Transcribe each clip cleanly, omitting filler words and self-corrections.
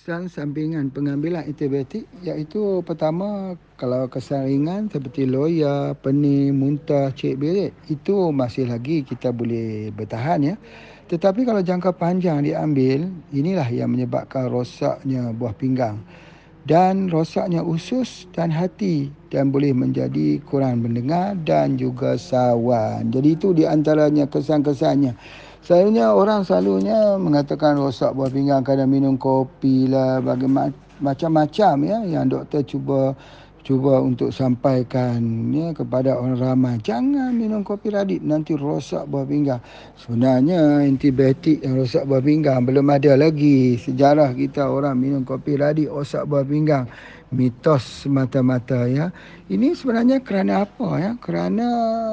kesan sampingan pengambilan antibiotik iaitu pertama, kalau kesan ringan seperti loya, pening, muntah, cek berit, itu masih lagi kita boleh bertahan ya. Tetapi kalau jangka panjang diambil, inilah yang menyebabkan rosaknya buah pinggang dan rosaknya usus dan hati dan boleh menjadi kurang mendengar dan juga sawan. Jadi itu di antaranya kesan-kesannya. Selalunya orang selalunya mengatakan rosak buah pinggang kerana minum kopi lah, macam-macam ya yang doktor cuba untuk sampaikan ya kepada orang ramai. Jangan minum kopi radit, nanti rosak buah pinggang. Sebenarnya antibiotik yang rosak buah pinggang belum ada lagi. Sejarah kita orang minum kopi radit rosak buah pinggang. Mitos semata-mata ya. Ini sebenarnya kerana apa ya? Kerana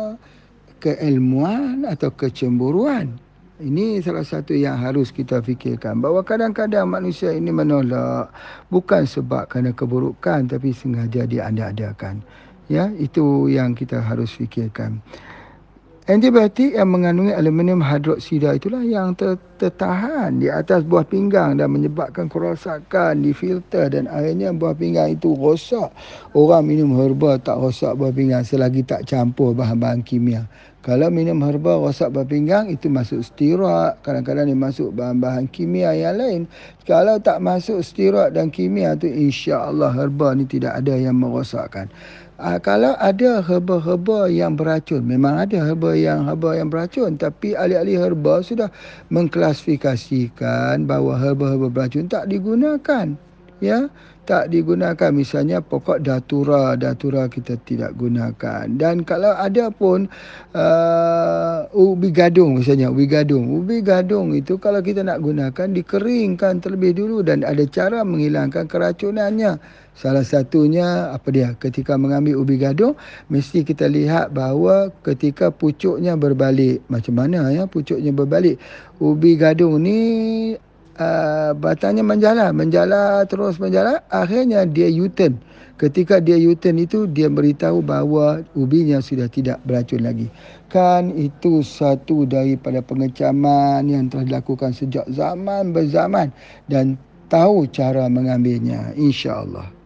keilmuan atau kecemburuan. Ini salah satu yang harus kita fikirkan, bahawa kadang-kadang manusia ini menolak bukan sebab kerana keburukan tapi sengaja diada-adakan. Ya, itu yang kita harus fikirkan. Antibiotik yang mengandungi aluminium hidroksida itulah yang tertahan di atas buah pinggang dan menyebabkan kerosakan di filter dan akhirnya buah pinggang itu rosak. Orang minum herba tak rosak buah pinggang selagi tak campur bahan-bahan kimia. Kalau minum herba rosak buah pinggang, itu masuk steroid, kadang-kadang dia masuk bahan-bahan kimia yang lain. Kalau tak masuk steroid dan kimia tu, insya-Allah herba ni tidak ada yang merosakkan. Kalau ada herba-herba yang beracun, memang ada herba yang beracun, tapi ahli-ahli herba sudah mengklasifikasikan bahawa herba-herba beracun tak digunakan. Ya, tak digunakan. Misalnya pokok datura kita tidak gunakan. Dan kalau ada pun ubi gadung misalnya, ubi gadung itu kalau kita nak gunakan dikeringkan terlebih dulu dan ada cara menghilangkan keracunannya. Salah satunya apa dia? Ketika mengambil ubi gadung, mesti kita lihat bahawa ketika pucuknya berbalik. Macam mana ya pucuknya berbalik? Ubi gadung ni batangnya menjala, akhirnya dia U-turn. Ketika dia U-turn itu, dia beritahu bahawa ubinya sudah tidak beracun lagi. Kan itu satu daripada pengecaman yang telah dilakukan sejak zaman berzaman dan tahu cara mengambilnya, insya-Allah.